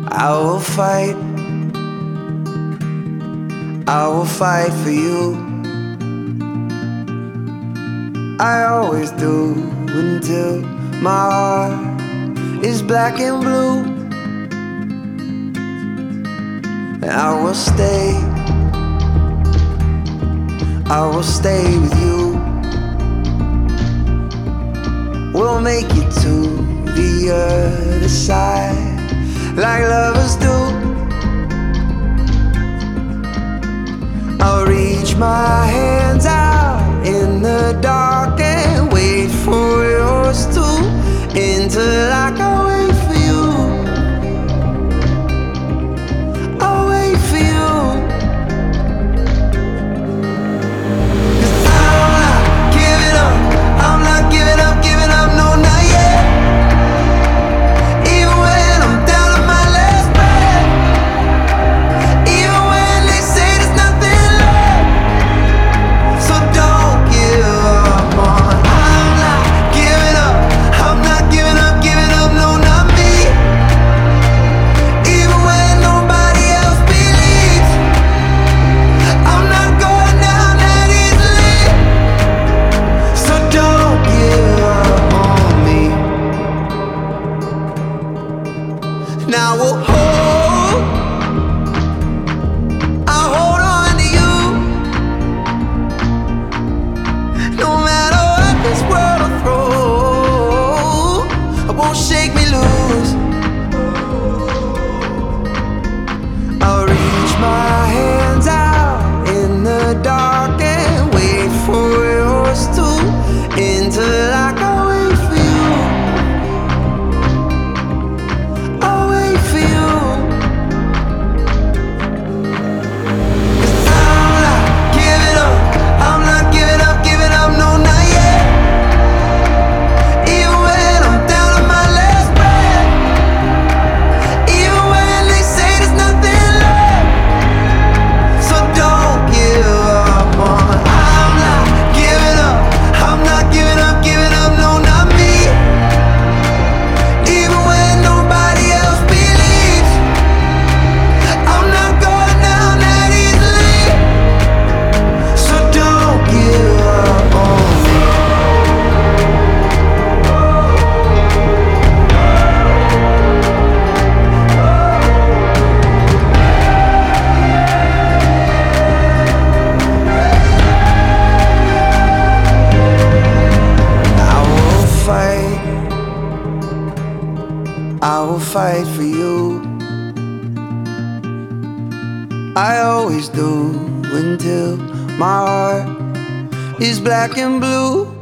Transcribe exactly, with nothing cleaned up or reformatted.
I will fight, I will fight for you. I always do until my heart is black and blue. And I will stay, I will stay with you. We'll make it to the other side like lovers do. I'll reach my hands out in the dark and wait for yours to, until I can wait for you. I'll wait for you. 'Cause I'm not giving up, I'm not giving up, giving up, no, not yet. Even when I'm down to my last breath, even when they say there's nothing left. So don't give up on, I'm not giving up, I'm not giving up, giving up, no, not me. Even when nobody else believes, I'm not going down that easily. So don't give up on me. Now we'll hold, I'll hold on to you. No matter what this world will throw, it won't shake me loose. I'll reach my hands out in the dark and wait for yours to, until I can wait for you. I'll wait for you. 'Cause I'm not giving up, I'm not giving up, giving up, no, not yet. Even when I'm down to my last breath, even when they say there's nothing left. So don't give up on, I'm not giving up, I'm not giving up, giving up, no, not me. Even when nobody else believes, I'm not going down that easily. So don't give up on me. I will fight, I will fight for you. I always do until my heart is black and blue.